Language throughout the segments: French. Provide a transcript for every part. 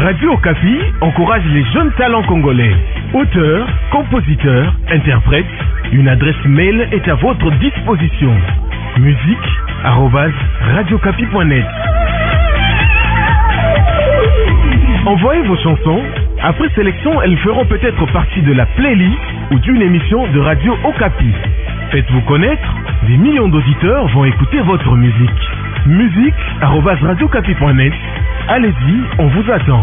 Radio Okapi encourage les jeunes talents congolais. Auteurs, compositeurs, interprètes, une adresse mail est à votre disposition. musique@radiocapi.net. Envoyez vos chansons. Après sélection, elles feront peut-être partie de la playlist ou d'une émission de Radio Okapi. Faites-vous connaître, des millions d'auditeurs vont écouter votre musique. musique@radiocapi.net. Allez-y, on vous attend.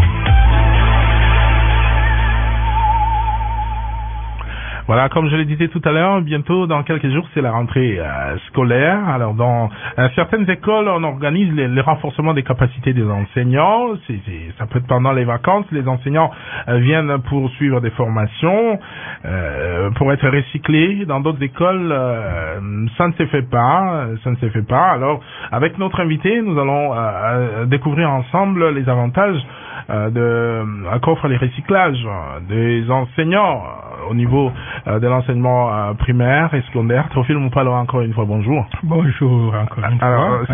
Voilà, comme je le disais tout à l'heure, bientôt, dans quelques jours, c'est la rentrée scolaire. Alors, dans certaines écoles, on organise le renforcement des capacités des enseignants. Ça peut être pendant les vacances. Les enseignants viennent pour suivre des formations, pour être recyclés. Dans d'autres écoles, ça ne se fait pas. Alors, avec notre invité, nous allons découvrir ensemble les avantages qu'offrent les recyclages des enseignants au niveau de l'enseignement primaire et secondaire. Théophile Moupalo, encore une fois, bonjour. Bonjour, encore une fois.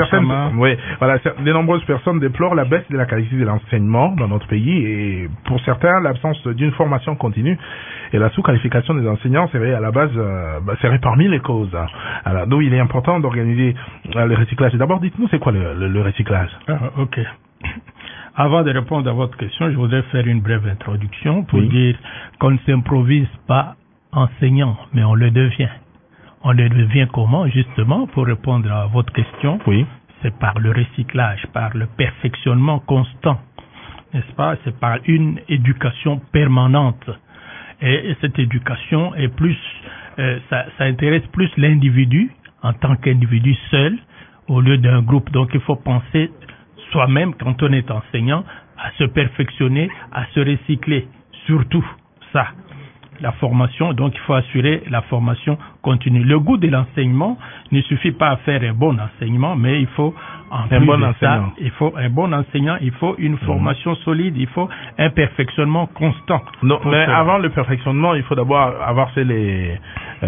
De nombreuses personnes déplorent la baisse de la qualité de l'enseignement dans notre pays et pour certains, l'absence d'une formation continue et la sous-qualification des enseignants serait à la base, serait parmi les causes. Alors, d'où il est important d'organiser le recyclage. D'abord, dites-nous, c'est quoi le recyclage? Ok. Avant de répondre à votre question, je voudrais faire une brève introduction pour dire qu'on ne s'improvise pas enseignant, mais on le devient. On le devient comment, justement, pour répondre à votre question? Oui. C'est par le recyclage, par le perfectionnement constant, n'est-ce pas? C'est par une éducation permanente. Et cette éducation est plus, ça intéresse plus l'individu en tant qu'individu seul au lieu d'un groupe. Donc il faut penser soi-même, quand on est enseignant, à se perfectionner, à se recycler. Surtout ça, la formation. Donc, il faut assurer la formation continue. Le goût de l'enseignement ne suffit pas à faire un bon enseignement, mais il faut, en plus de ça, il faut un bon enseignant, il faut une formation solide, il faut un perfectionnement constant. Non, mais avant le perfectionnement, il faut d'abord avoir fait les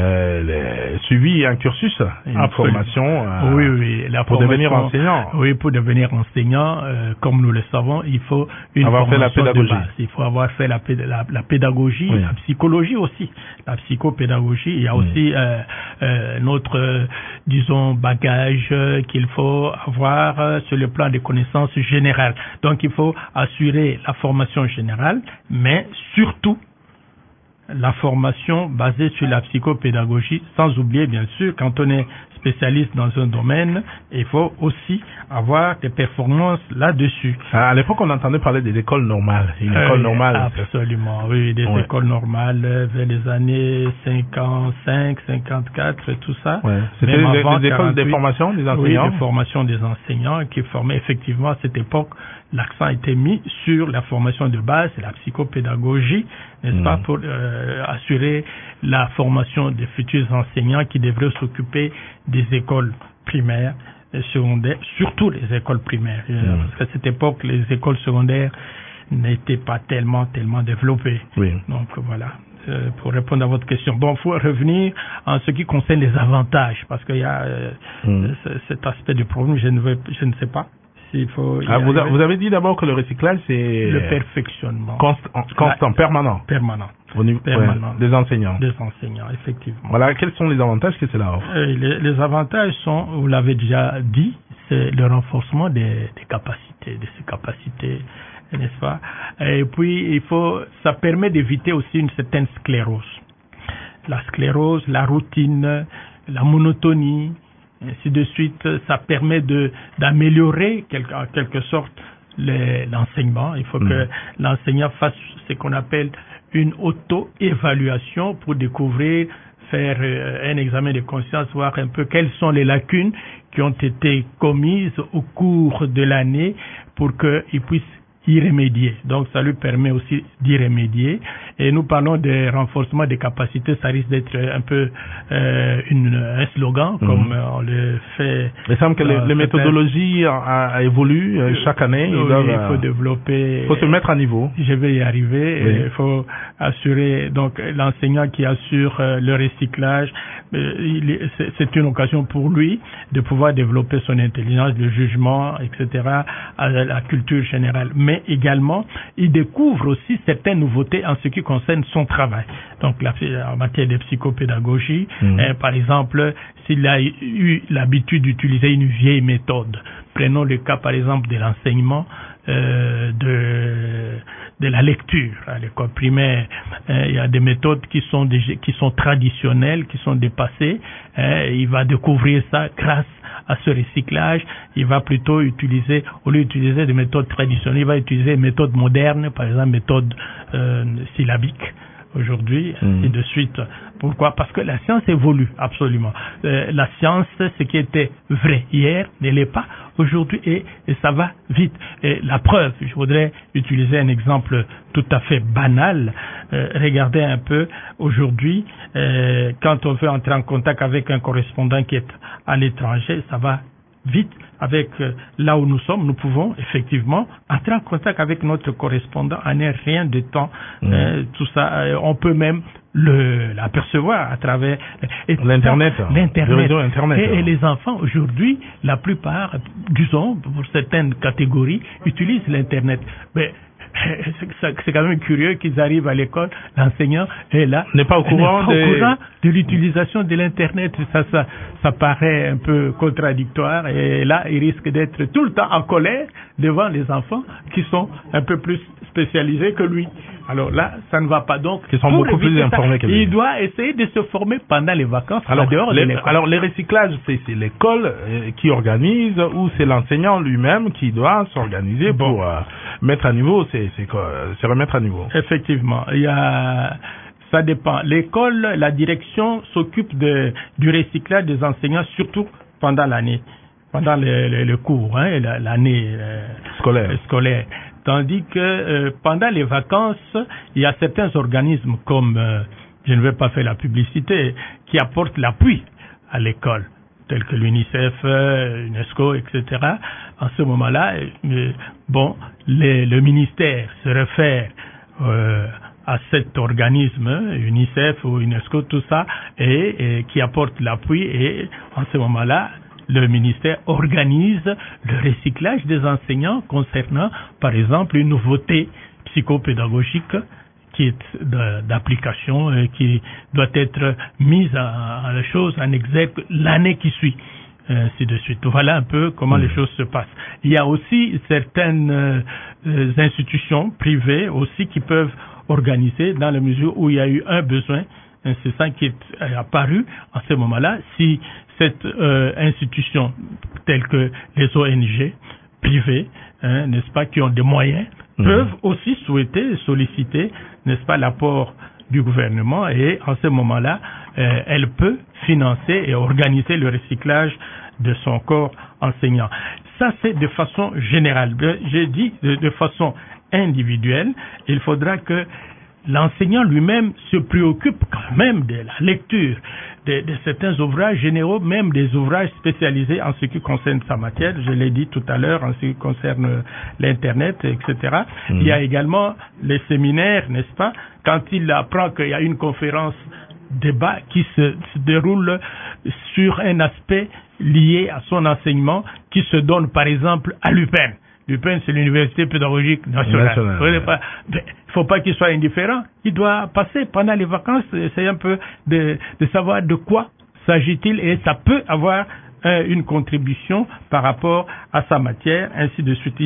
suivi un cursus, une formation pour devenir enseignant. Oui, pour devenir enseignant, comme nous le savons, il faut une formation fait la pédagogie. De base. Il faut avoir fait la pédagogie, la psychologie aussi, la psychopédagogie. Il y a aussi notre, disons, bagage qu'il faut avoir sur le plan des connaissances générales. Donc, il faut assurer la formation générale, mais surtout la formation basée sur la psychopédagogie, sans oublier bien sûr, quand on est spécialiste dans un domaine, il faut aussi avoir des performances là-dessus. À l'époque, on entendait parler des écoles normales. Une école normale. Absolument, oui, des écoles normales vers les années 55, 54, tout ça. Ouais. C'était des écoles de formation des enseignants. Oui, de formation des enseignants qui formaient effectivement à cette époque. L'accent était mis sur la formation de base et la psychopédagogie, n'est-ce pas, pour assurer la formation des futurs enseignants qui devraient s'occuper des écoles primaires et secondaires, surtout les écoles primaires. Parce qu'à cette époque, les écoles secondaires n'étaient pas tellement développées. Oui. Donc voilà. Pour répondre à votre question. Bon, il faut revenir en ce qui concerne les avantages, parce qu'il y a cet aspect du problème, je ne sais pas. Vous avez dit d'abord que le recyclage, c'est le perfectionnement constant, permanent au niveau des enseignants. Des enseignants, effectivement. Voilà, quels sont les avantages que cela offre? Les avantages sont, vous l'avez déjà dit, c'est le renforcement de ces capacités, n'est-ce pas? Et puis ça permet d'éviter aussi une certaine sclérose. La sclérose, la routine, la monotonie, ainsi de suite, ça permet d'améliorer en quelque sorte l'enseignement. Il faut que l'enseignant fasse ce qu'on appelle une auto-évaluation pour découvrir, faire un examen de conscience, voir un peu quelles sont les lacunes qui ont été commises au cours de l'année pour qu'il puisse y remédier. Donc ça lui permet aussi d'y remédier. Et nous parlons de renforcement des capacités, ça risque d'être un peu un slogan, comme on le fait. Il semble que les méthodologies évoluent chaque année. Il faut développer. Il faut se mettre à niveau. Je vais y arriver. Oui. Il faut assurer, donc, l'enseignant qui assure le recyclage, c'est une occasion pour lui de pouvoir développer son intelligence, le jugement, etc., la culture générale. Mais également, il découvre aussi certaines nouveautés en ce qui concerne son travail. Donc, en matière de psychopédagogie, par exemple, s'il a eu l'habitude d'utiliser une vieille méthode, prenons le cas, par exemple, de l'enseignement de la lecture à l'école primaire. Il y a des méthodes qui sont traditionnelles, qui sont dépassées. Il va découvrir ça grâce à ce recyclage. Il va plutôt utiliser, au lieu d'utiliser des méthodes traditionnelles, il va utiliser des méthodes modernes, par exemple méthodes syllabiques aujourd'hui, et de suite. Pourquoi? Parce que la science évolue, absolument. La science, ce qui était vrai hier, ne l'est pas aujourd'hui, et ça va vite. Et la preuve, je voudrais utiliser un exemple tout à fait banal. Regardez un peu, aujourd'hui, quand on veut entrer en contact avec un correspondant qui est à l'étranger, ça va vite. Avec là où nous sommes, nous pouvons effectivement entrer en contact avec notre correspondant en un rien de temps. Tout ça, on peut même l'apercevoir à travers l'internet. Et les enfants aujourd'hui, la plupart, disons pour certaines catégories, utilisent l'internet. Mais c'est quand même curieux qu'ils arrivent à l'école, l'enseignant est là, n'est pas au courant de l'utilisation de l'internet. Ça paraît un peu contradictoire, et là il risque d'être tout le temps en colère devant les enfants qui sont un peu plus spécialisés que lui. Alors là, ça ne va pas. Donc, ils sont beaucoup plus informés que lui. Il doit essayer de se former pendant les vacances, dehors de l'école. Alors, les recyclages, c'est l'école qui organise, ou c'est l'enseignant lui-même qui doit s'organiser pour mettre à niveau, c'est remettre à niveau. Effectivement, ça dépend. L'école, la direction s'occupe du recyclage des enseignants, surtout pendant l'année, pendant le cours, l'année scolaire. Tandis que pendant les vacances, il y a certains organismes comme, je ne vais pas faire la publicité, qui apportent l'appui à l'école, tels que l'UNICEF, UNESCO, etc. En ce moment-là, le ministère se réfère à cet organisme, UNICEF ou UNESCO, tout ça, et qui apporte l'appui, et en ce moment-là, le ministère organise le recyclage des enseignants concernant, par exemple, une nouveauté psychopédagogique qui est d'application, qui doit être mise à la chose en exergue l'année qui suit, ainsi de suite. Voilà un peu comment les choses se passent. Il y a aussi certaines institutions privées aussi qui peuvent organiser dans la mesure où il y a eu un besoin incessant qui est apparu en ce moment-là. Si cette institution, telle que les ONG privées, n'est-ce pas, qui ont des moyens, peuvent aussi souhaiter, solliciter, n'est-ce pas, l'apport du gouvernement, et en ce moment-là, elle peut financer et organiser le recyclage de son corps enseignant. Ça, c'est de façon générale. J'ai dit de façon individuelle, il faudra que l'enseignant lui-même se préoccupe quand même de la lecture de certains ouvrages généraux, même des ouvrages spécialisés en ce qui concerne sa matière. Je l'ai dit tout à l'heure, en ce qui concerne l'Internet, etc. Il y a également les séminaires, n'est-ce pas? Quand il apprend qu'il y a une conférence débat qui se déroule sur un aspect lié à son enseignement qui se donne par exemple à l'UPEN. L'UPEN, c'est l'Université pédagogique nationale. Il ne faut pas qu'il soit indifférent. Il doit passer pendant les vacances, essayer un peu de savoir de quoi s'agit-il, et ça peut avoir une contribution par rapport à sa matière, ainsi de suite.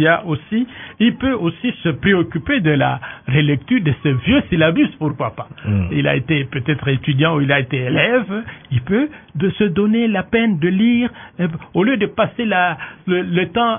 Il peut aussi se préoccuper de la relecture de ce vieux syllabus, pourquoi pas. Il a été peut-être étudiant ou il a été élève, il peut se donner la peine de lire, au lieu de passer le temps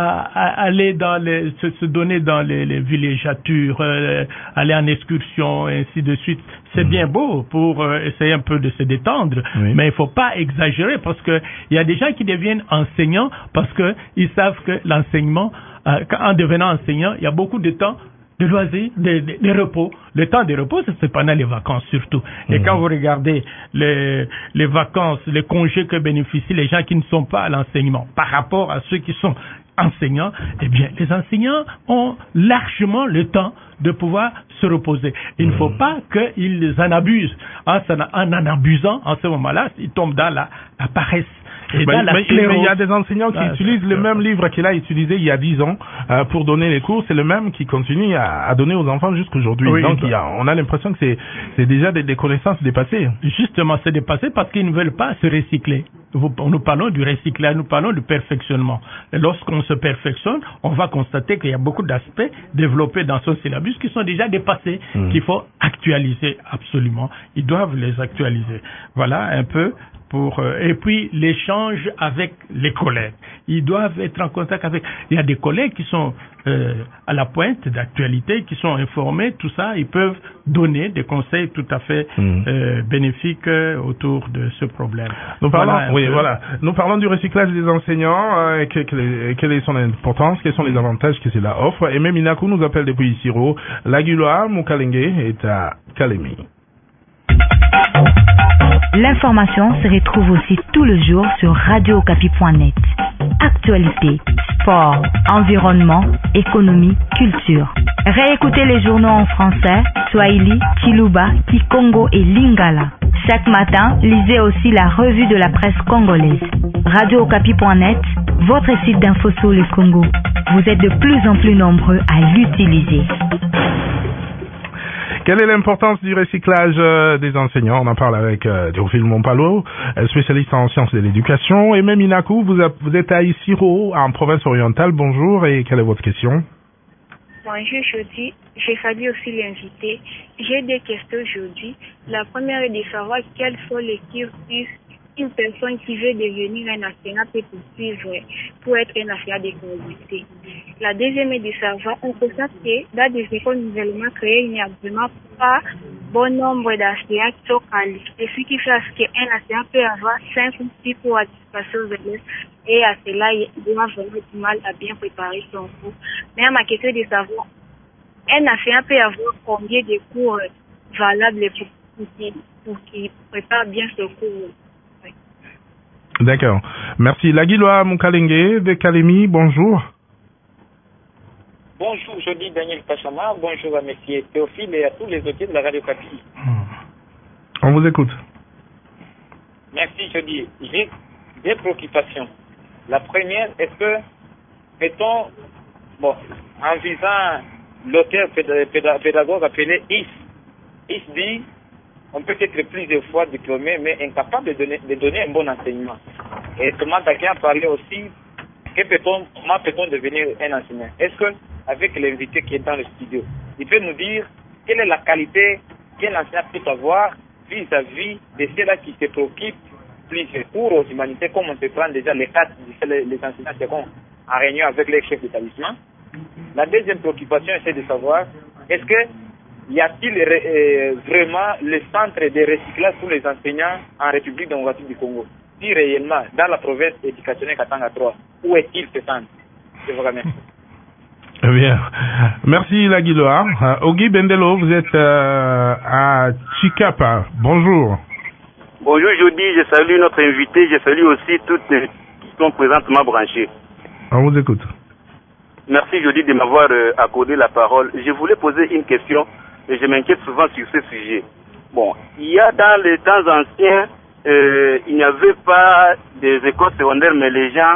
à aller se donner dans les villégiatures, aller en excursion, ainsi de suite. C'est bien beau pour essayer un peu de se détendre, mais il faut pas exagérer, parce que il y a des gens qui deviennent enseignants parce que ils savent que l'enseignement, en devenant enseignant, il y a beaucoup de temps de loisirs, de repos. Le temps de repos, c'est pendant les vacances surtout. Et quand vous regardez les vacances, les congés que bénéficient les gens qui ne sont pas à l'enseignement par rapport à ceux qui sont enseignants, eh bien, les enseignants ont largement le temps de pouvoir se reposer. Il ne faut pas qu'ils en abusent. En en abusant, en ce moment-là, ils tombent dans la paresse. Mais il y a des enseignants qui utilisent le même livre qu'il a utilisé il y a 10 ans pour donner les cours. C'est le même qui continue à donner aux enfants jusqu'aujourd'hui. Oui, donc on a l'impression que c'est déjà des connaissances dépassées. Justement, c'est dépassé parce qu'ils ne veulent pas se recycler. Nous parlons du recyclage, nous parlons du perfectionnement. Et lorsqu'on se perfectionne, on va constater qu'il y a beaucoup d'aspects développés dans son syllabus qui sont déjà dépassés, qu'il faut actualiser absolument. Ils doivent les actualiser. Voilà un peu. Et puis l'échange avec les collègues. Ils doivent être en contact avec... Il y a des collègues qui sont à la pointe d'actualité, qui sont informés, tout ça. Ils peuvent donner des conseils tout à fait bénéfiques autour de ce problème. Nous parlons du recyclage des enseignants, quelle est son importance, quels sont les avantages que cela offre. Et même Inaku nous appelle depuis Siro. Laguloa Mukalenge est à Kalemi. L'information se retrouve aussi tout le jour sur radiookapi.net. Actualité, sport, environnement, économie, culture. Réécoutez les journaux en français, Swahili, Kiluba, Kikongo et Lingala. Chaque matin, lisez aussi la revue de la presse congolaise. radiookapi.net, votre site d'info sur le Congo. Vous êtes de plus en plus nombreux à l'utiliser. Quelle est l'importance du recyclage des enseignants? On en parle avec Théophile Mompalo, spécialiste en sciences de l'éducation. Et même Inaku, vous êtes à Isiro, en province orientale. Bonjour, et quelle est votre question? Bonjour, aujourd'hui. Je salue aussi l'invité. J'ai deux questions aujourd'hui. La première est de savoir quels sont les cursus une personne qui veut devenir un enseignant peut poursuivre pour être un enseignant de qualité. La deuxième est de savoir, on constate que dans des écoles nouvellement créées, il n'y a vraiment pas bon nombre d'enseignants qui sont qualifiés, ce qui fait qu'un enseignant peut avoir 5 ou 6 cours à dispenser aux élèves, et à cela, il doit vraiment du mal à bien préparer son cours. Mais ma question est de savoir, un enseignant peut avoir combien de cours valables pour qu'il prépare bien son cours? D'accord. Merci. Laguiloa Mukalenge de Kalemi, bonjour. Bonjour, je dis Daniel Pachama. Bonjour à M. Théophile et à tous les auditeurs de la Radio Kapi. On vous écoute. Merci, je dis. J'ai des préoccupations. La première, est-ce que, en visant l'auteur pédagogue appelé Is dit, on peut être plusieurs fois diplômé, mais incapable de donner un bon enseignement. Et Thomas Dakin parlait aussi, comment peut-on devenir un enseignant? Est-ce que, avec l'invité qui est dans le studio, il peut nous dire quelle est la qualité qu'un enseignant peut avoir vis-à-vis de ceux-là qui se préoccupent plusieurs cours aux humanités, comme on se prend déjà les enseignants seconds en réunion avec les chefs d'établissement. La deuxième préoccupation, c'est de savoir, est-ce que y a-t-il vraiment le centre de recyclage pour les enseignants en République démocratique du Congo? Si réellement, dans la province éducationnelle Katanga 3, où est-il ce centre? Je vous remercie. Bien. Merci Laguiloa. Ogi Bendelo, vous êtes à Chikapa. Bonjour. Bonjour Jody, je salue notre invité, je salue aussi toutes les qui sont présentement branchées. On vous écoute. Merci Jody de m'avoir accordé la parole. Je voulais poser une question et je m'inquiète souvent sur ce sujet. Bon, il y a dans les temps anciens, il n'y avait pas des écoles secondaires, mais les gens,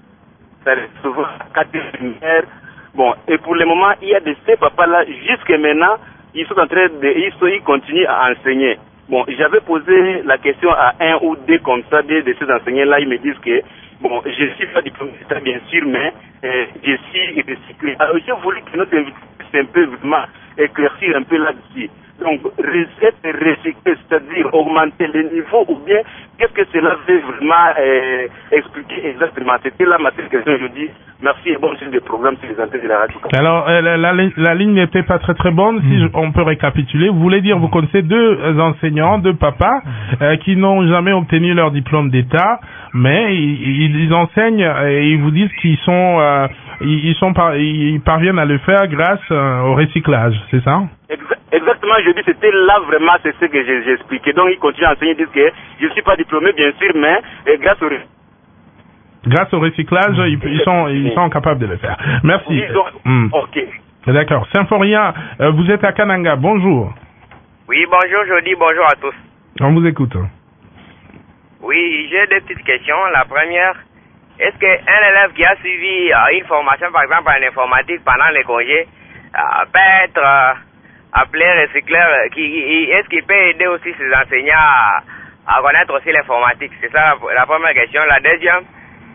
ça reste souvent 4 lumières. Bon, et pour le moment, il y a de ces papas-là, jusqu'à maintenant, ils sont en train ils continuent à enseigner. Bon, j'avais posé la question à un ou deux comme ça, de ces enseignants-là, ils me disent que, bon, je suis pas diplômé d'État, bien sûr, mais je suis recyclé. Alors, j'ai voulu que notre invité puisse un peu vraiment éclaircir un peu là-dessus. Donc, recycler, c'est-à-dire augmenter le niveau, ou bien, qu'est-ce que cela veut vraiment expliquer exactement? C'était là ma question, je dis. Merci et bon suivi des programmes sur les antennes de la radio. Alors, la ligne n'était pas très bonne. Si on peut récapituler, vous voulez dire, vous connaissez deux enseignants, deux papas, qui n'ont jamais obtenu leur diplôme d'État, mais ils enseignent et ils vous disent qu'ils sont ils parviennent à le faire grâce au recyclage, c'est ça? Exactement, je dis c'était là vraiment, c'est ce que j'ai expliqué. Donc ils continuent à enseigner, ils disent que je ne suis pas diplômé bien sûr, mais grâce au recyclage, ils sont capables de le faire. Merci. Ok. D'accord. Symphorien, vous êtes à Kananga, bonjour. Oui, bonjour Jody, bonjour à tous. On vous écoute. Oui, j'ai deux petites questions. La première, est-ce qu'un élève qui a suivi une formation, par exemple en informatique pendant les congés, peut être appelé recycleur, est-ce qu'il peut aider aussi ses enseignants à connaître aussi l'informatique? C'est ça la première question. La deuxième,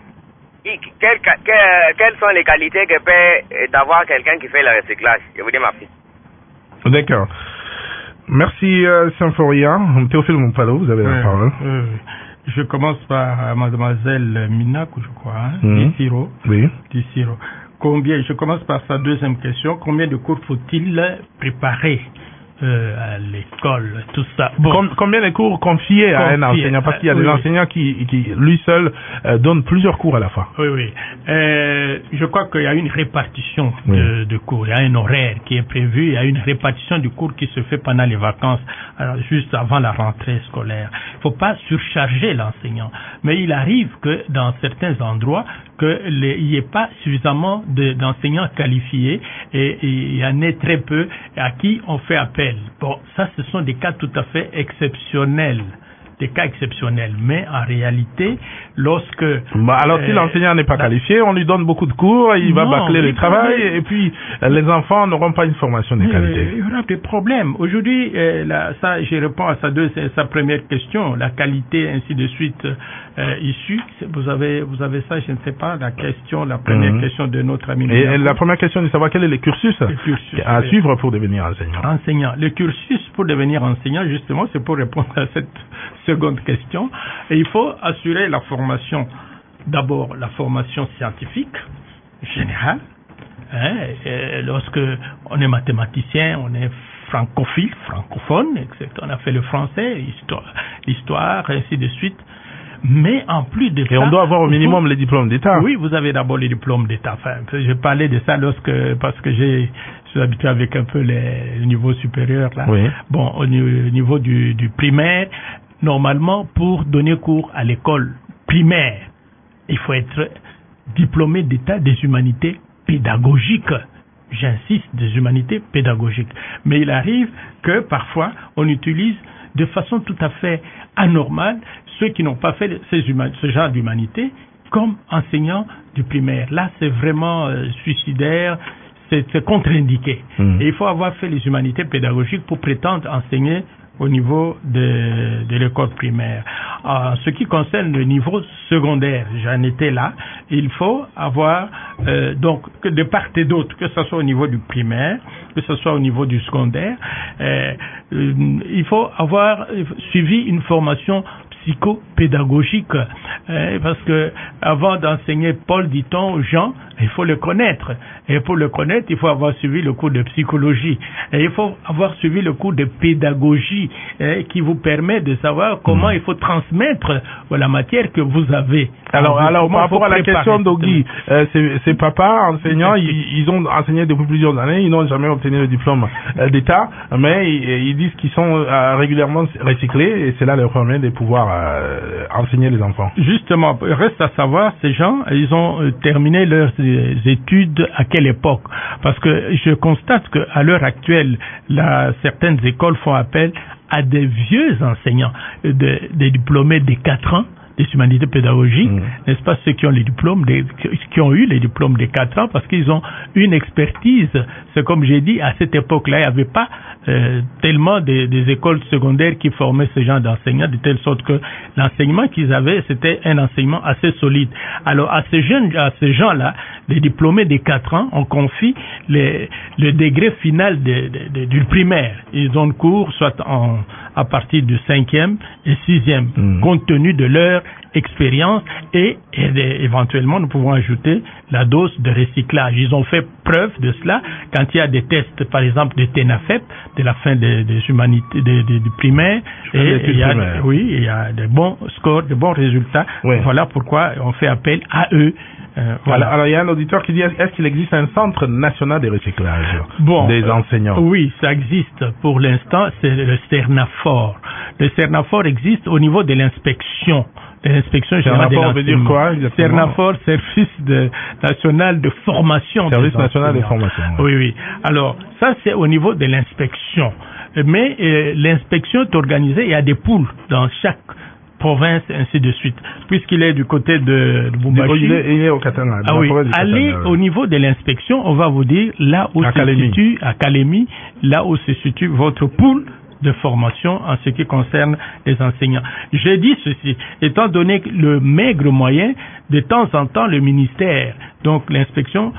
quelles sont les qualités que peut avoir quelqu'un qui fait le recyclage? Je vous dis merci. D'accord. Merci Symphorien. Théophile Mompalo, vous avez la parole. Je commence par mademoiselle Minakou, je crois, Dissiro. Oui. Dissiro. Je commence par sa deuxième question. Combien de cours faut-il préparer à l'école, tout ça? Bon. Combien de cours confiés à un enseignant? Parce qu'il y a des enseignants qui lui seul donnent plusieurs cours à la fois. Oui. Je crois qu'il y a une répartition de cours. Il y a un horaire qui est prévu. Il y a une répartition du cours qui se fait pendant les vacances, juste avant la rentrée scolaire. Il ne faut pas surcharger l'enseignant. Mais il arrive que dans certains endroits, qu'il n'y ait pas suffisamment d'enseignants qualifiés et il y en ait très peu à qui on fait appel. Bon, ça, ce sont des cas tout à fait exceptionnels. Des cas exceptionnels. Mais en réalité, lorsque... alors si l'enseignant n'est pas qualifié, on lui donne beaucoup de cours, il va bâcler le travail, et puis les enfants n'auront pas une formation de qualité. Il y aura des problèmes. Aujourd'hui, ça, je réponds à sa première question, la qualité, ainsi de suite, issue. Vous avez ça, je ne sais pas, la première question de notre ami. Et la première question est de savoir quel est le cursus à suivre pour devenir enseignant. Le cursus pour devenir enseignant, justement, c'est pour répondre à cette seconde question. Et il faut assurer la formation, d'abord la formation scientifique générale. Lorsque on est mathématicien, on est francophone, etc. On a fait le français, l'histoire, ainsi de suite. Mais en plus de ça... Et on doit avoir au minimum les diplômes d'État. Oui, vous avez d'abord les diplômes d'État. Enfin, je parlais de ça parce que je suis habitué avec un peu les niveaux supérieurs, là. Oui. Bon, au niveau du primaire, normalement, pour donner cours à l'école primaire, il faut être diplômé d'État des humanités pédagogiques. J'insiste, des humanités pédagogiques. Mais il arrive que parfois, on utilise de façon tout à fait anormale ceux qui n'ont pas fait ce genre d'humanité comme enseignants du primaire. Là, c'est vraiment suicidaire, c'est contre-indiqué. Et il faut avoir fait les humanités pédagogiques pour prétendre enseigner au niveau de l'école primaire. En ce qui concerne le niveau secondaire, j'en étais là, il faut avoir donc que de part et d'autre, que ce soit au niveau du primaire, que ce soit au niveau du secondaire, il faut avoir suivi une formation psychopédagogique, parce que avant d'enseigner Paul, dit-on, aux gens, il faut le connaître. Et pour le connaître, il faut avoir suivi le cours de psychologie. Et il faut avoir suivi le cours de pédagogie qui vous permet de savoir comment il faut transmettre la matière que vous avez. Alors par rapport à la question d'Ogui, ces papas enseignants, ils ont enseigné depuis plusieurs années, ils n'ont jamais obtenu le diplôme d'État, mais ils disent qu'ils sont régulièrement recyclés et c'est là leur permet de pouvoir enseigner les enfants. Justement, reste à savoir, ces gens, ils ont terminé leurs études à quelle époque? Parce que je constate qu'à l'heure actuelle, certaines écoles font appel à des vieux enseignants, des diplômés de 4 ans, des humanités pédagogiques, n'est-ce pas, ceux qui ont qui ont eu les diplômes de 4 ans, parce qu'ils ont une expertise. C'est comme j'ai dit, à cette époque-là, il n'y avait pas tellement des écoles secondaires qui formaient ce genre d'enseignants, de telle sorte que l'enseignement qu'ils avaient, c'était un enseignement assez solide. Alors, à ces gens-là, les diplômés de 4 ans, on confie le degré final du primaire. Ils ont le cours soit à partir du 5e et 6e, compte tenu de leur expérience et éventuellement nous pouvons ajouter la dose de recyclage. Ils ont fait preuve de cela quand il y a des tests, par exemple de TENAFEP, de la fin des humanités du primaire, et il y a de bons scores, de bons résultats. Oui. Voilà pourquoi on fait appel à eux Voilà. Alors, il y a un auditeur qui dit, est-ce qu'il existe un centre national de recyclage des enseignants? Oui, ça existe. Pour l'instant, c'est le Cernafor. Le Cernafor existe au niveau de l'inspection. L'inspection générale de l'enseignement. Veut dire quoi, exactement? Cernafor, Service national de formation. Service national de formation. Oui, oui. Alors, ça, c'est au niveau de l'inspection. Mais l'inspection est organisée, il y a des poules dans chaque province, ainsi de suite. Puisqu'il est du côté de Bumbashi. Il est au Katanga. Ah oui, allez au niveau de l'inspection, on va vous dire là où se situe, à Kalemi, là où se situe votre poule de formation en ce qui concerne les enseignants. Je dis ceci, étant donné le maigre moyen, de temps en temps, le ministère, donc l'inspection,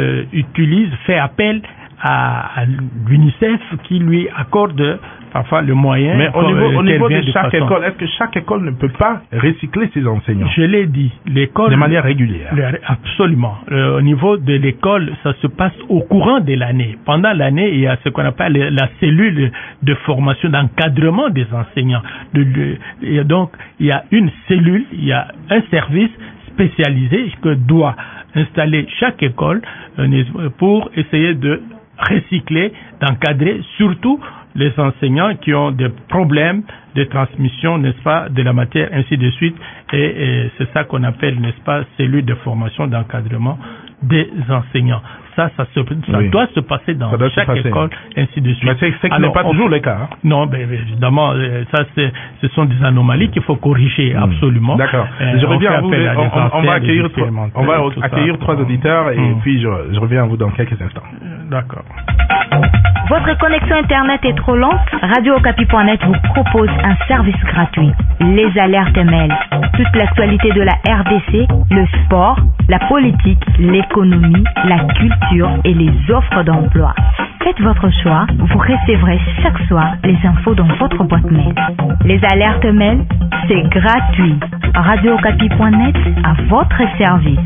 fait appel à l'UNICEF qui lui accorde parfois le moyen. Mais au niveau de chaque école, est-ce que chaque école ne peut pas recycler ses enseignants? Je l'ai dit, l'école... De manière régulière. Absolument. Au niveau de l'école, ça se passe au courant de l'année. Pendant l'année, il y a ce qu'on appelle la cellule de formation, d'encadrement des enseignants. Et donc, il y a une cellule, il y a un service spécialisé que doit installer chaque école pour essayer de recycler, d'encadrer surtout les enseignants qui ont des problèmes de transmission, n'est-ce pas, de la matière, ainsi de suite. Et c'est ça qu'on appelle, n'est-ce pas, cellule de formation, d'encadrement des enseignants. Ça doit se passer dans chaque école, ainsi de suite. Mais ce n'est pas toujours le cas. Hein? Non, ben, évidemment, ce sont des anomalies qu'il faut corriger, absolument. D'accord. Je reviens à vous. On va accueillir trois auditeurs et puis je reviens à vous dans quelques instants. D'accord. Votre connexion Internet est trop lente? Radio-Okapi.net vous propose un service gratuit. Les alertes mail. Toute l'actualité de la RDC, le sport, la politique, l'économie, la culture et les offres d'emploi. Faites votre choix, vous recevrez chaque soir les infos dans votre boîte mail. Les alertes mail, c'est gratuit. Radio-Okapi.net à votre service.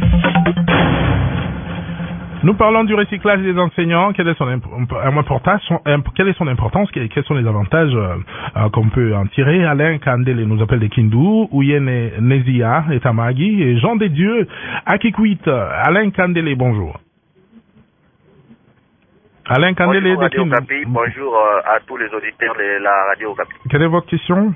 Nous parlons du recyclage des enseignants. Quelle est son importance? Quels sont les avantages qu'on peut en tirer? Alain Kandele nous appelle de Kindu, Ouyene Nezia et Tamagi, et Jean des Dieux à Kikwit. Alain Kandele, bonjour. Alain Kandele de Kindu. Okapi. Bonjour à tous les auditeurs de la Radio Okapi. Quelle est votre question?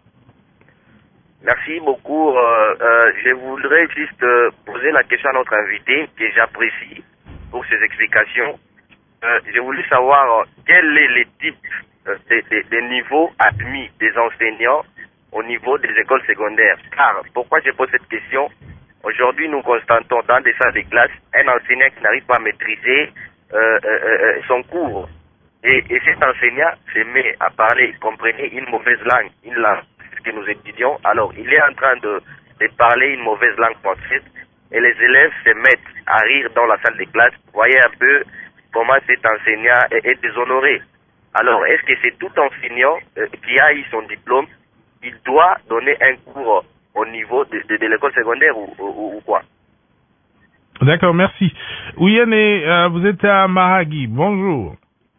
Merci beaucoup. Je voudrais juste poser la question à notre invité, que j'apprécie pour ses explications. J'ai voulu savoir quel est le type des niveaux admis des enseignants au niveau des écoles secondaires. Car, pourquoi je pose cette question? Aujourd'hui, nous constatons dans des salles de classe un enseignant qui n'arrive pas à maîtriser son cours. Et cet enseignant se met à parler, comprenez, une mauvaise langue, une langue que nous étudions. Alors, il est en train de parler une mauvaise langue française. Et les élèves se mettent à rire dans la salle de classe. Voyez un peu comment cet enseignant est déshonoré. Alors, est-ce que c'est tout enseignant qui a eu son diplôme, il doit donner un cours au niveau de l'école secondaire ou quoi? D'accord, merci. Ouyene, vous êtes à Mahagi. Bonjour.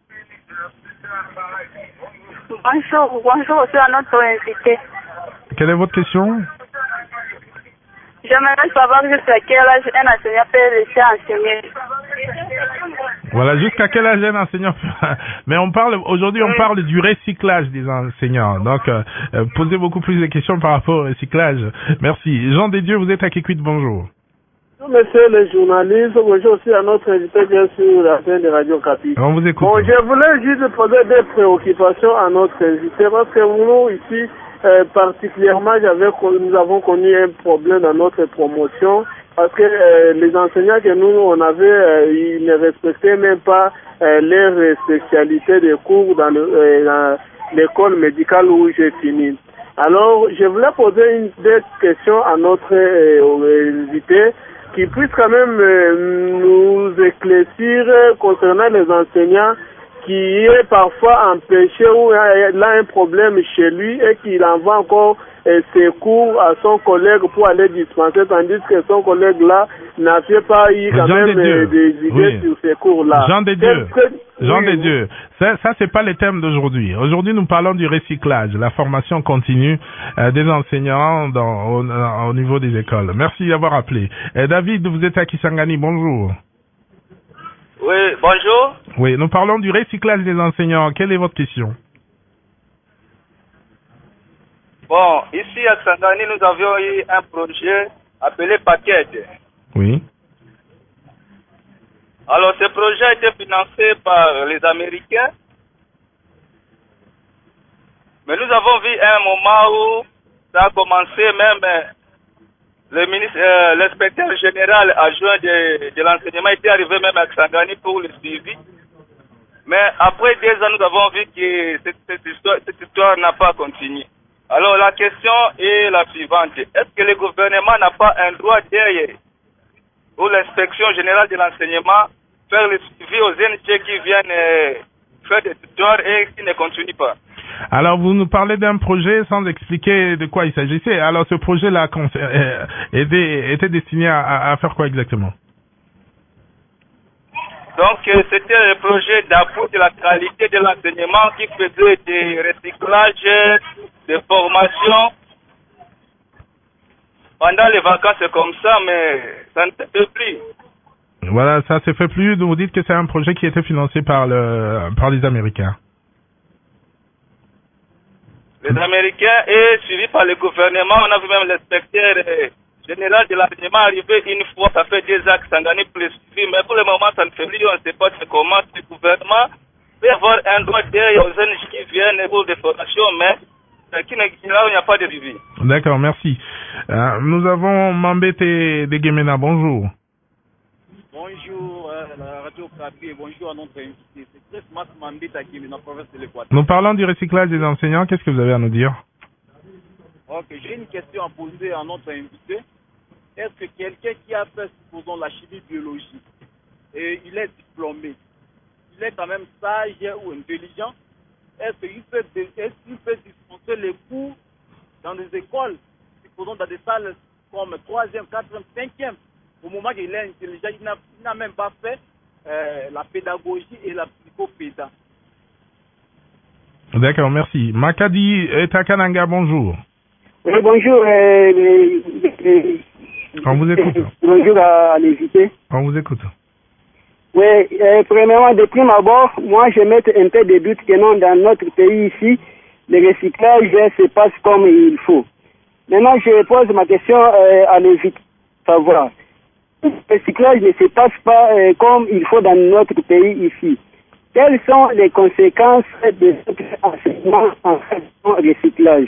Bonjour aussi à notre invité. Quelle est votre question? J'aimerais savoir jusqu'à quel âge un enseignant peut laisser enseigner. Voilà, jusqu'à quel âge un enseignant peut... Mais aujourd'hui, on parle du recyclage des enseignants. Donc, posez beaucoup plus de questions par rapport au recyclage. Merci. Jean des Dieux, vous êtes à Kikwit, bonjour. Monsieur le journaliste, bonjour aussi à notre invité, bien sûr, la chaîne de Radio Okapi. On vous écoute. Bon, je voulais juste poser des préoccupations à notre invité, parce que nous, ici, particulièrement, nous avons connu un problème dans notre promotion parce que les enseignants que nous on avait, ils ne respectaient même pas leur spécialité de cours dans l'école médicale où j'ai fini. Alors, je voulais poser des questions à notre invité qui puisse quand même nous éclaircir concernant les enseignants qui est parfois empêché ou il a un problème chez lui et qu'il envoie encore ses cours à son collègue pour aller dispenser, tandis que son collègue là n'avait pas eu quand même des idées sur ces cours là. Jean des Dieux. Jean de Dieu, ça c'est pas le thème d'aujourd'hui. Aujourd'hui, nous parlons du recyclage, la formation continue des enseignants au niveau des écoles. Merci d'avoir appelé. David, vous êtes à Kisangani, bonjour. Oui, bonjour. Oui, nous parlons du recyclage des enseignants. Quelle est votre question? Bon, ici à Kisangani, nous avions eu un projet appelé Paquet. Oui. Alors, ce projet a été financé par les Américains. Mais nous avons vu un moment où ça a commencé, même l'inspecteur général adjoint de l'enseignement était arrivé même à Kisangani pour le suivi. Mais après 2 ans, nous avons vu que cette histoire n'a pas continué. Alors, la question est la suivante. Est-ce que le gouvernement n'a pas un droit derrière ou l'inspection générale de l'enseignement faire le suivi aux ONG qui viennent faire des tutoires et qui ne continuent pas? Alors, vous nous parlez d'un projet sans expliquer de quoi il s'agissait. Alors, ce projet-là était destiné à faire quoi exactement? Donc, c'était le projet d'appui de la qualité de l'enseignement qui faisait des recyclages, des formations. Pendant les vacances, c'est comme ça, mais ça ne se fait plus. Voilà, ça se fait plus. Vous dites que c'est un projet qui était financé par les Américains. Les Américains et suivi par le gouvernement. On a vu même l'inspecteur général de l'enseignement arriver une fois. Ça fait 2 ans que Kisangani pour le suivi. Mais pour le moment, ça ne fait plus. On ne sait pas comment le gouvernement peut avoir un droit derrière aux ONG qui viennent pour des formations, mais là où il n'y a pas de suivi. D'accord, merci. Nous avons Mambete de Gemena. Bonjour. Bonjour la radio Okapi et bonjour à notre invité. C'est très smart Mambete à Gemena, province de l'Équateur. Nous parlons du recyclage des enseignants. Qu'est-ce que vous avez à nous dire? Ok, j'ai une question à poser à notre invité. Est-ce que quelqu'un qui a fait, supposons, la chimie biologique et il est diplômé, il est quand même sage ou intelligent, est-ce qu'il peut dispenser les cours dans des écoles, supposons dans des salles comme 3e, 4e, 5e, au moment qu'il est intelligent, il n'a même pas fait la pédagogie et la psychopéda. D'accord, merci. Makadi Takananga, bonjour. Oui, bonjour. On vous écoute. Bonjour à l'invité. On vous écoute. Oui, premièrement, de prime abord, moi je mets un peu de doute que non, dans notre pays ici, le recyclage se passe comme il faut. Maintenant, je pose ma question à l'invité, savoir. Le recyclage ne se passe pas comme il faut dans notre pays ici. Quelles sont les conséquences de notre enseignement en fait de recyclage?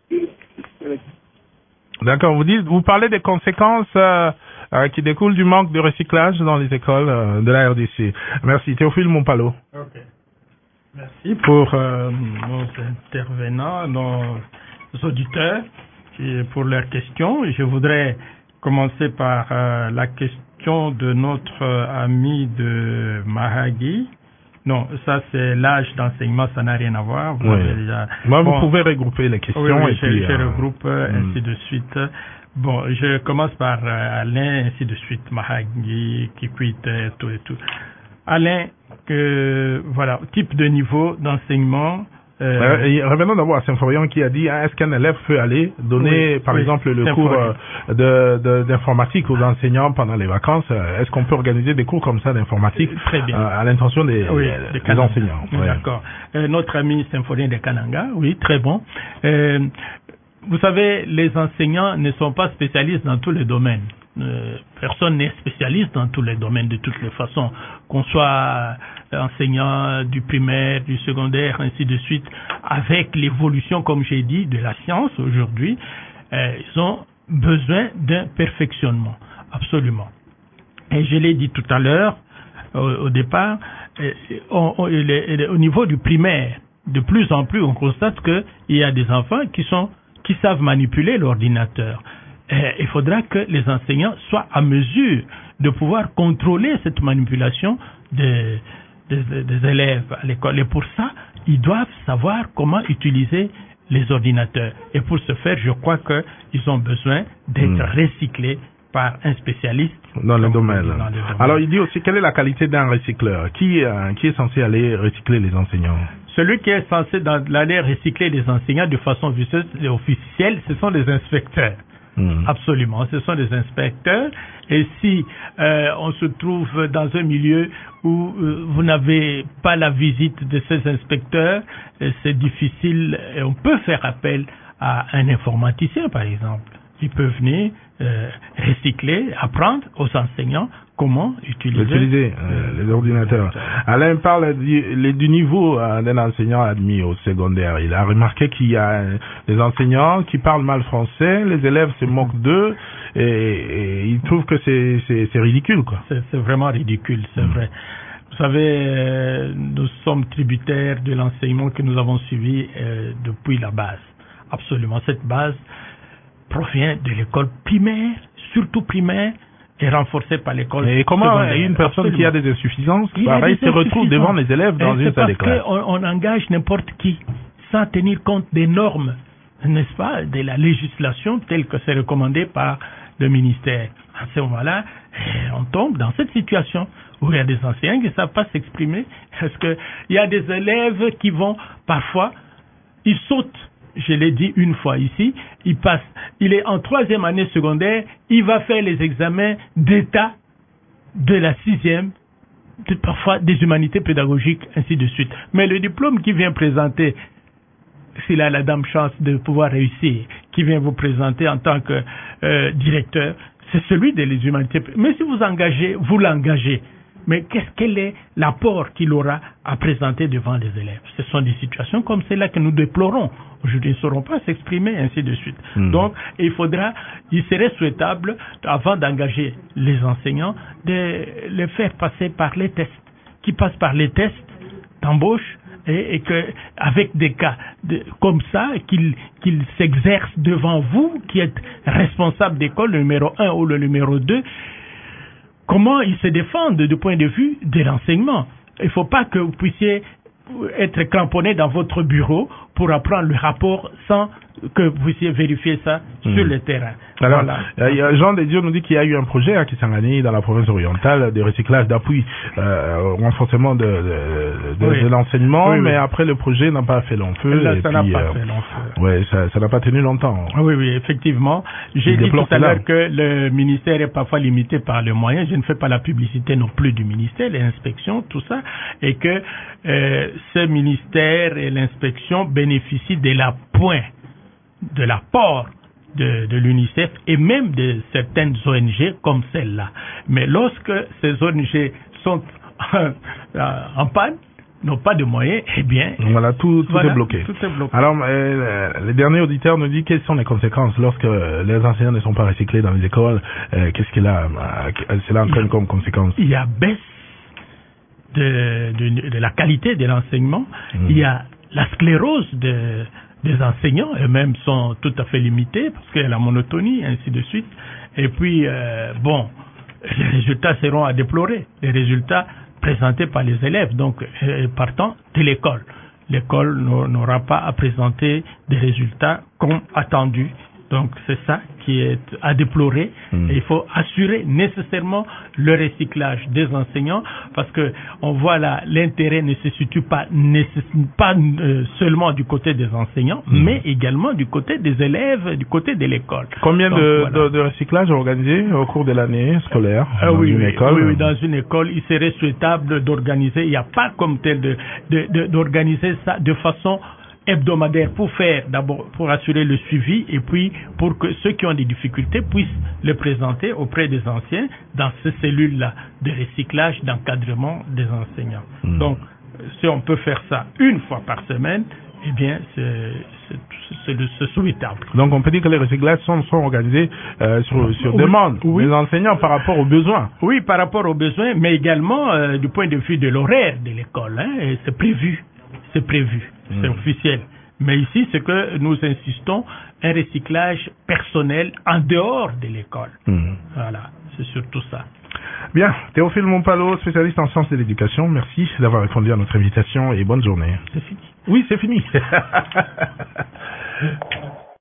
D'accord, vous parlez des conséquences qui découlent du manque de recyclage dans les écoles de la RDC. Merci. Théophile Montpalo. Ok. Merci pour nos intervenants, nos auditeurs, pour leurs questions. Je voudrais commencer par la question de notre ami de Mahagi. Non, ça c'est l'âge d'enseignement, ça n'a rien à voir. Vous avez déjà... Vous pouvez regrouper les questions. Oui, et puis, je regroupe ainsi de suite. Bon, je commence par Alain, ainsi de suite, Mahagi, Kikwit, tout et tout. Alain, voilà, type de niveau d'enseignement. Revenons d'abord à Symphorion qui a dit est-ce qu'un élève peut aller donner par exemple le cours d'informatique aux enseignants pendant les vacances. Est-ce qu'on peut organiser des cours comme ça d'informatique à l'intention des enseignants? D'accord. Notre ami Symphorien de Kananga, oui, très bon. Vous savez, les enseignants ne sont pas spécialistes dans tous les domaines. Personne n'est spécialiste dans tous les domaines de toutes les façons, qu'on soit enseignant du primaire, du secondaire, ainsi de suite. Avec l'évolution, comme j'ai dit, de la science aujourd'hui, ils ont besoin d'un perfectionnement, absolument. Et je l'ai dit tout à l'heure, au départ, au niveau du primaire, de plus en plus, on constate qu'il y a des enfants qui savent manipuler l'ordinateur. Il faudra que les enseignants soient à mesure de pouvoir contrôler cette manipulation des élèves à l'école. Et pour ça, ils doivent savoir comment utiliser les ordinateurs. Et pour ce faire, je crois qu'ils ont besoin d'être recyclés par un spécialiste dans le domaine. Alors, il dit aussi quelle est la qualité d'un recycleur qui est censé aller recycler les enseignants. Celui qui est censé aller recycler les enseignants de façon vicieuse et officielle, ce sont les inspecteurs. Absolument, ce sont les inspecteurs. Et si on se trouve dans un milieu où vous n'avez pas la visite de ces inspecteurs, c'est difficile. Et on peut faire appel à un informaticien, par exemple. Il peut venir recycler, apprendre aux enseignants comment utiliser les ordinateurs. Alain parle du niveau d'un enseignant admis au secondaire. Il a remarqué qu'il y a des enseignants qui parlent mal français, les élèves se moquent d'eux et il trouve que c'est ridicule, quoi. C'est vraiment ridicule, c'est vrai. Vous savez, nous sommes tributaires de l'enseignement que nous avons suivi depuis la base. Absolument, cette base provient de l'école primaire, surtout primaire, et renforcée par l'école secondaire. Et comment une personne qui a des insuffisances, pareil, se retrouve devant les élèves dans une salle de classe? C'est parce qu'on engage n'importe qui, sans tenir compte des normes, n'est-ce pas, de la législation telle que c'est recommandé par le ministère. À ce moment-là, on tombe dans cette situation où il y a des enseignants qui ne savent pas s'exprimer, parce qu'il y a des élèves qui vont, parfois, ils sautent. Je l'ai dit une fois ici, il est en 3e année secondaire, il va faire les examens d'état de la 6e, parfois des humanités pédagogiques, ainsi de suite. Mais le diplôme qu'il vient présenter, s'il a la dame chance de pouvoir réussir, qui vient vous présenter en tant que directeur, c'est celui des humanités. Mais si vous engagez, vous l'engagez. Mais quel est l'apport qu'il aura à présenter devant les élèves? Ce sont des situations comme celle-là que nous déplorons. Aujourd'hui, ils ne sauront pas s'exprimer, ainsi de suite. Donc, il serait souhaitable, avant d'engager les enseignants, de les faire passer par les tests, qui passent par les tests d'embauche, et que, avec des cas comme ça, qu'ils s'exercent devant vous, qui êtes responsable d'école, le numéro 1 ou le numéro 2, comment ils se défendent du point de vue de l'enseignement. Il ne faut pas que vous puissiez être cramponné dans votre bureau pour apprendre le rapport sans que vous puissiez vérifier ça sur le terrain. Alors, Jean Desdieux nous dit qu'il y a eu un projet à Kisangani dans la province orientale de recyclage d'appui au renforcement de l'enseignement, mais après le projet n'a pas fait long feu. Là, ça n'a pas fait long feu. Ouais, ça n'a pas tenu longtemps. Oui, effectivement. J'ai dit tout à l'heure que le ministère est parfois limité par les moyens. Je ne fais pas la publicité non plus du ministère, les inspections, tout ça, et que ce ministère et l'inspection bénéficient de l'apport de l'UNICEF et même de certaines ONG comme celle-là. Mais lorsque ces ONG sont en panne, n'ont pas de moyens, eh bien... Voilà, tout est bloqué. Alors, le dernier auditeur nous dit quelles sont les conséquences lorsque les enseignants ne sont pas recyclés dans les écoles. Qu'est-ce qu'il a cela entraîne comme conséquence? Il y a baisse de la qualité de l'enseignement. Il y a la sclérose des enseignants, eux-mêmes sont tout à fait limités parce qu'il y a la monotonie, ainsi de suite. Et puis, les résultats seront à déplorer, les résultats présentés par les élèves, donc partant de l'école. L'école n'aura pas à présenter des résultats comme attendu. Donc, c'est ça qui est à déplorer. Et il faut assurer nécessairement le recyclage des enseignants parce que on voit là, l'intérêt ne se situe pas seulement du côté des enseignants, mais également du côté des élèves, du côté de l'école. Combien de recyclages organisés au cours de l'année scolaire dans une école? Oui, dans une école, il serait souhaitable d'organiser, il n'y a pas comme tel d'organiser ça de façon hebdomadaire pour assurer le suivi et puis pour que ceux qui ont des difficultés puissent le présenter auprès des anciens dans ces cellules-là de recyclage, d'encadrement des enseignants. Donc, si on peut faire ça une fois par semaine, eh bien, c'est souhaitable. Donc, on peut dire que les recyclages sont organisés sur demande des enseignants par rapport aux besoins. Oui, par rapport aux besoins, mais également du point de vue de l'horaire de l'école. C'est prévu. C'est officiel. Mais ici, c'est que nous insistons, un recyclage personnel en dehors de l'école. Voilà, c'est surtout ça. Bien, Théophile Mompalo, spécialiste en sciences de l'éducation, merci d'avoir répondu à notre invitation et bonne journée. C'est fini. Oui, c'est fini.